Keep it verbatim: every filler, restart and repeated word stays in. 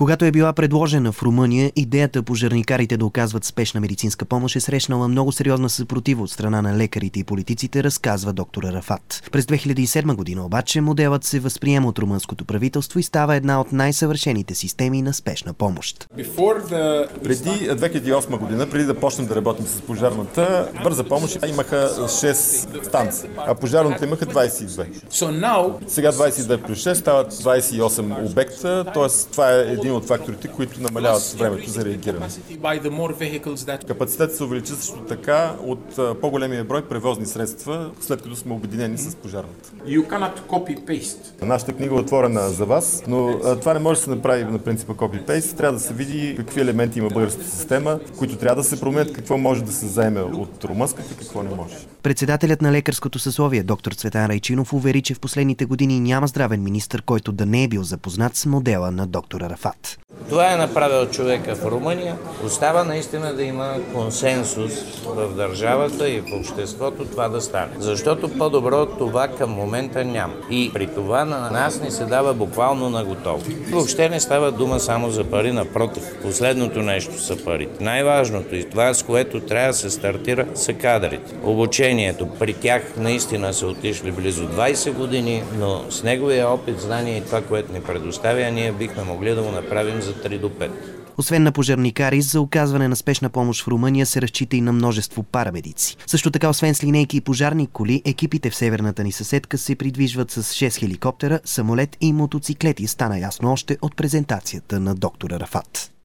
Когато е била предложена в Румъния, идеята пожарникарите да оказват спешна медицинска помощ е срещнала много сериозна съпротива от страна на лекарите и политиците, разказва доктор Арафат. През две хиляди и седма година обаче моделът се възприема от румънското правителство и става една от най-съвършените системи на спешна помощ. Преди две хиляди и осма година, преди да почнем да работим с пожарната, бърза помощ имаха шест станции, а пожарната имаха двадесет и две. Сега двадесет и две плюс шест стават двадесет и осем обекта, т.е. това е един от факторите, които намаляват времето за реагиране. Капацитетът се увеличи също така от по-големия брой превозни средства, след като сме обединени с пожарната. Нашата книга е отворена за вас, но това не може да се направи на принципа copy-paste. Трябва да се види какви елементи има българската система, които трябва да се променят, какво може да се заеме от румънската и какво не може. Председателят на лекарското съсловие, доктор Цветан Райчинов, увери, че в последните години няма здравен министър, който да не е бил запознат с модела на доктор Арафат. Това е направил човека в Румъния. Остава наистина да има консенсус в държавата и в обществото това да стане. Защото по-добро това към момента няма. И при това на нас ни се дава буквално на готово. Въобще не става дума само за пари, напротив. Последното нещо са парите. Най-важното и това, с което трябва да се стартира, са кадрите. Обучението. При тях наистина са отишли близо двадесет години, но с неговия опит, знание и това, което ни предоставя, ние бихме могли да го направим за три до пет. Освен на пожарникари, за оказване на спешна помощ в Румъния се разчита и на множество парамедици. Също така, освен с линейки и пожарни коли, екипите в северната ни съседка се придвижват с шест хеликоптера, самолет и мотоциклети, стана ясно още от презентацията на доктор Арафат.